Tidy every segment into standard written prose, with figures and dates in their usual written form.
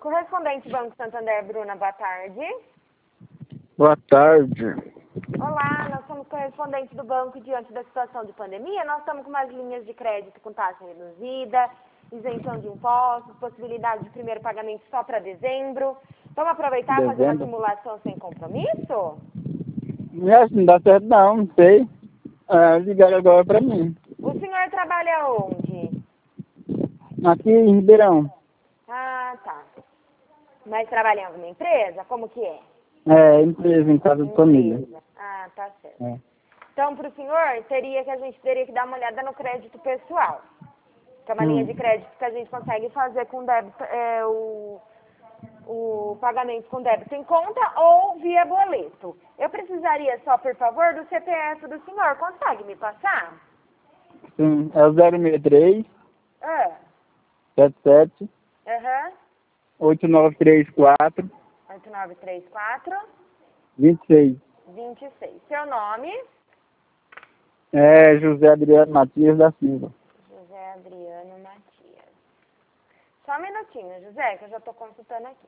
Correspondente Banco Santander, Bruna, boa tarde. Boa tarde. Olá, nós somos correspondentes do banco diante da situação de pandemia. Nós estamos com umas linhas de crédito com taxa reduzida, isenção de impostos, possibilidade de primeiro pagamento só para dezembro. Vamos aproveitar e fazer uma simulação sem compromisso? Não dá certo não sei. Ligaram agora pra mim. O senhor trabalha onde? Aqui em Ribeirão. Ah, tá. Mas trabalha em alguma empresa? Como que é? Empresa, em casa de família. Ah, tá certo. É. Então, para o senhor, a gente teria que dar uma olhada no crédito pessoal. Que é uma linha de crédito que a gente consegue fazer com débito, o pagamento com débito em conta ou via boleto. Eu precisaria só, por favor, do CPF do senhor. Consegue me passar? Sim, é o 063 Ah, 77 aham. 8934 8934 26. 26. Seu nome? É José Adriano Matias da Silva. José Adriano Matias. Só um minutinho, José, que eu já estou consultando aqui.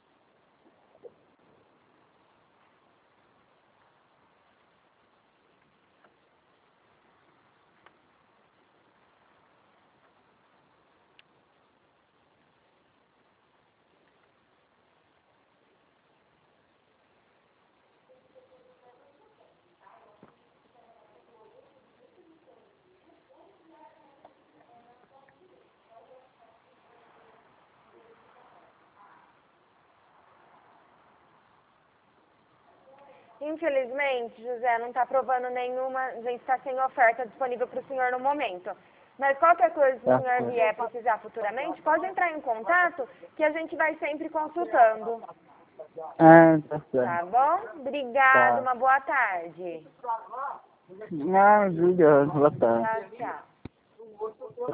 Infelizmente, José, não está aprovando nenhuma, a gente está sem oferta disponível para o senhor no momento. Mas qualquer coisa, se o senhor vier precisar futuramente, pode entrar em contato que a gente vai sempre consultando. Tá certo. Tá bom? Obrigado, Tá. uma boa tarde. Não, Júlia, boa tarde. Tchau, tchau.